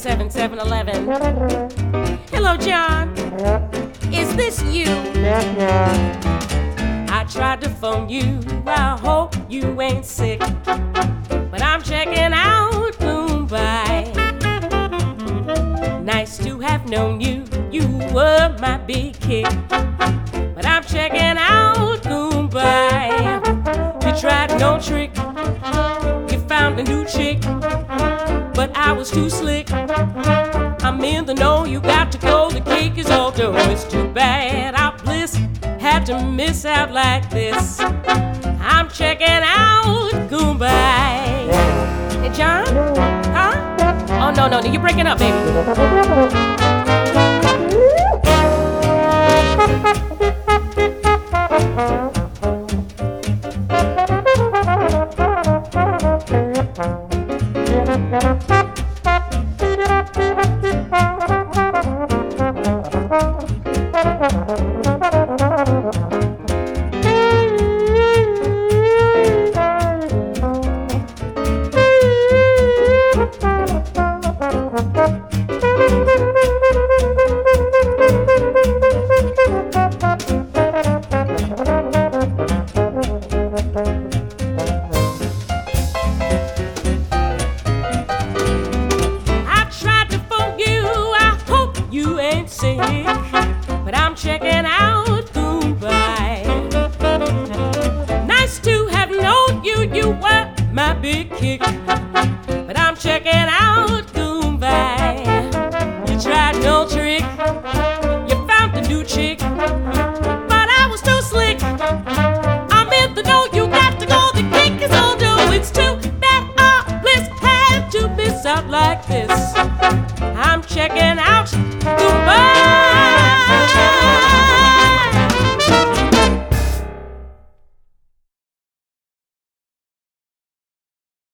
777-11. Hello, John. Is this you? I tried to phone you. I hope you ain't sick, but I'm checking out Mumbai. Nice to have known you. You were my big kick, but I'm checking out Mumbai. You tried no trick. You found a new chick, but I was too slick. I'm in the know, you got to go. The cake is all done. It's too bad our bliss had to miss out like this. I'm checking out Mumbai. Hey, John? Huh? Oh, no, you're breaking up, baby. But I'm checking out Mumbai. Nice to have known you. You were my big kick, but I'm checking out Mumbai. You tried no trick. You found a new chick, but I was too slick. I'm in the know. You got to go. The cake is all done. It's too bad our bliss had to miss out like this.